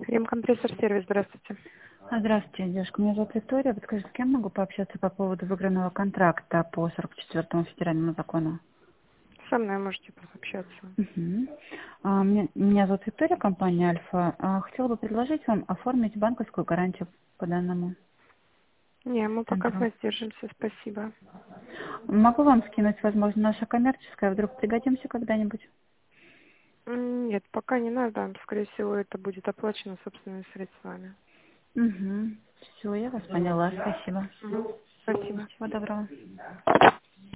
Ремкомпрессор-сервис, здравствуйте. Здравствуйте, девушка. Меня зовут Виктория. Подскажите, с кем могу пообщаться по поводу выигранного контракта по 44-му федеральному закону? Со мной можете пообщаться. Угу. Меня зовут Виктория, компания Альфа. Хотела бы предложить вам оформить банковскую гарантию по данному Не, мы пока центру. воздержимся, спасибо. Могу вам скинуть, возможно, наша коммерческая, вдруг пригодимся когда-нибудь? Нет, пока не надо. Скорее всего, это будет оплачено собственными средствами. Угу. Все, я вас поняла. Спасибо. Мгм. Спасибо. Всего доброго.